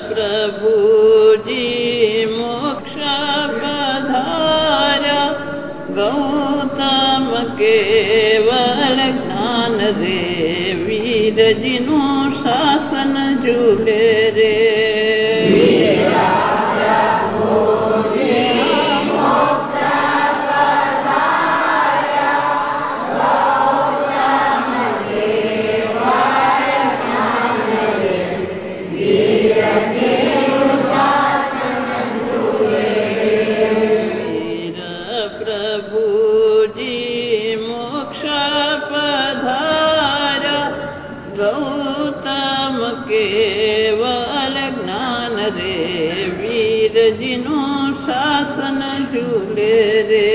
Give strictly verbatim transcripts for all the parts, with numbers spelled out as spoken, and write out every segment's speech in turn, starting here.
प्रभु जी मोक्ष पधारा, गौतम केवल ज्ञान रे, वीर जिनु शासन झूले रे। केवल ज्ञान रे, वीर जिनु शासन झूले रे।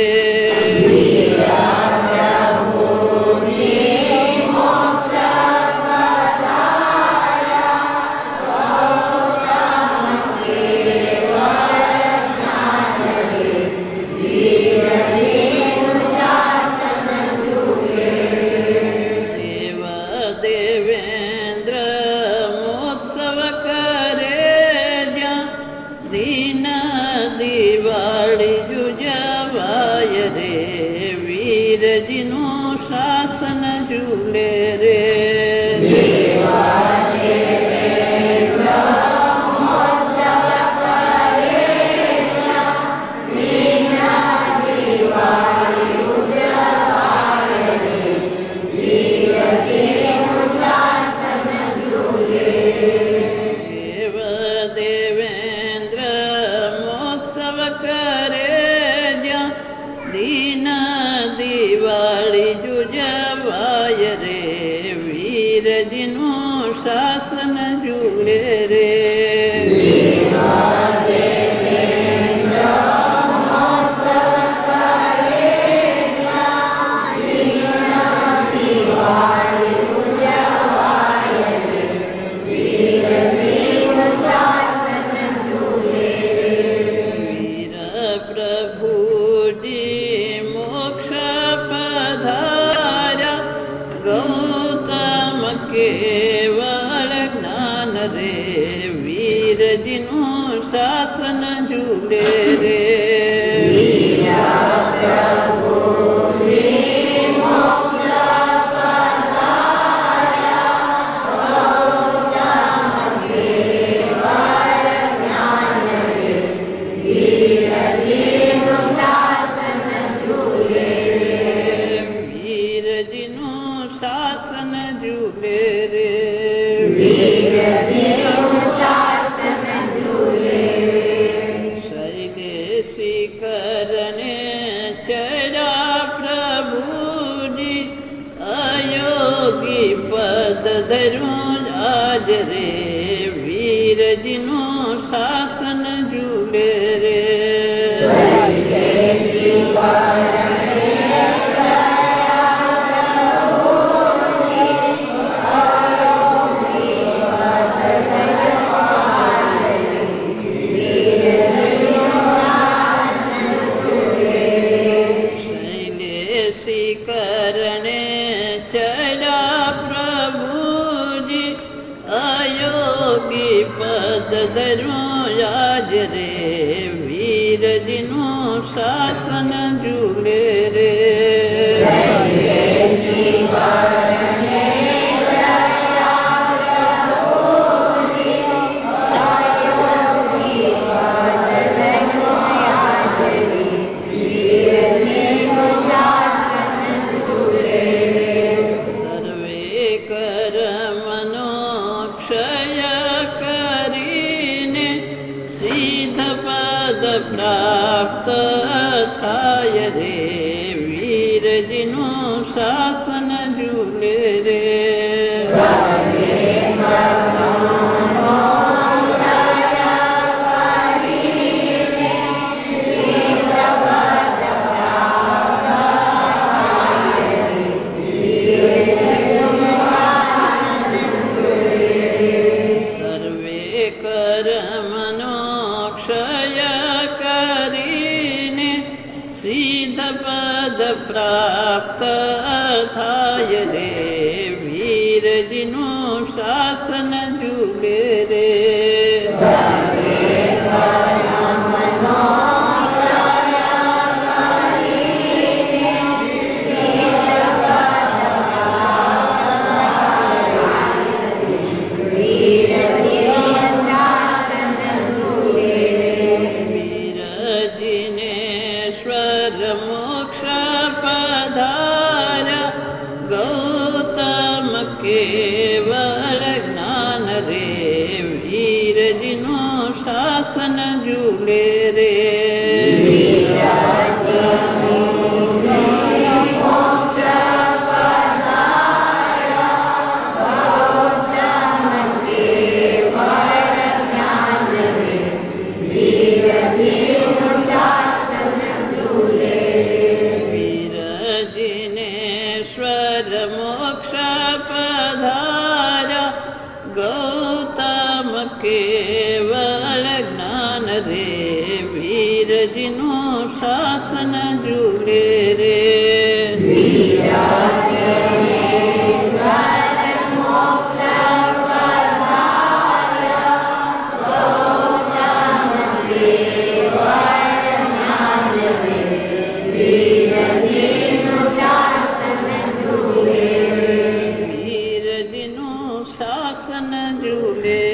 जिनु शासन झूले रे। जिनु शासन झूले रे। केवल ज्ञान रे, वीर जिनु शासन झूले रे। धरुं आज रे, वीर जिनु शासन झूले रे। करने चला पद धरूं आज रे, वीर जिनु शासन झूले रे। सर्वे कर मनोक्षय प्राप्त थाय रे, वीर जिनु शासन झूले रे। सर्वे कर मनोक्षय पद प्राप्त थाय रे, वीर जिनु शासन झूले रे। केवल ज्ञान रे वीर जिनु शासन झूले रे वीर जिनु शासन झूले